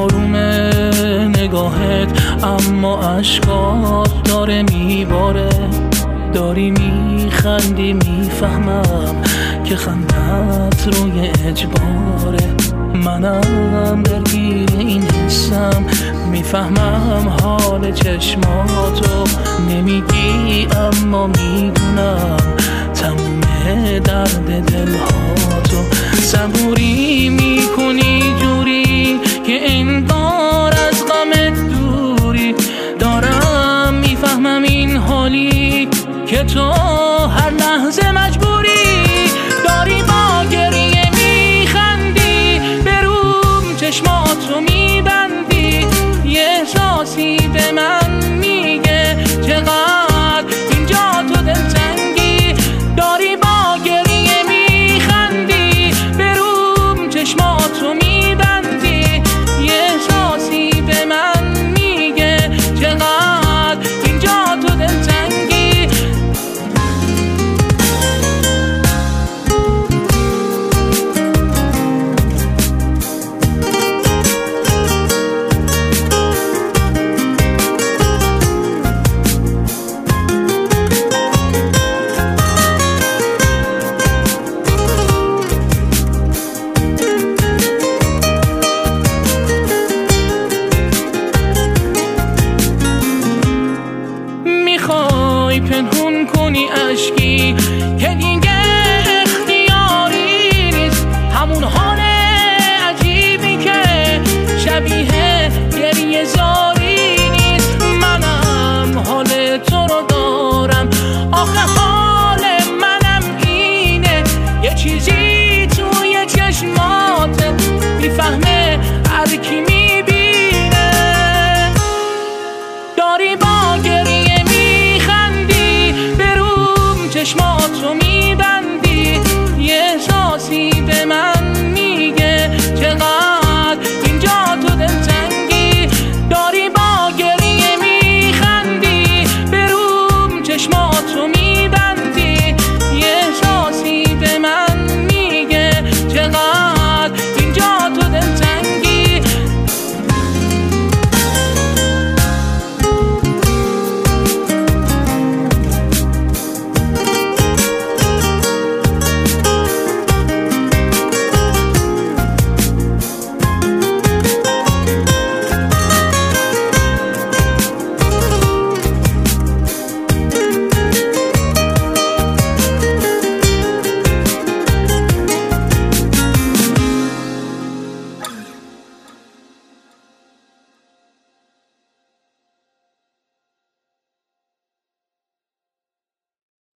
آروم نگاهت، اما اشکات داره میباره. داری میخندی، میفهمم که خندت روی اجباره. منم درگیر این حسم، میفهمم حال چشماتو. نمیگی اما میدونم تموم درد دلهاتو. صبوری میکنی جوری که انگار از غمت دوری. دارم میفهمم این حالی که تو هر لحظه مجبوری. داری با گریه میخندی، به روم چشماتو میبندی. یه احساسی به من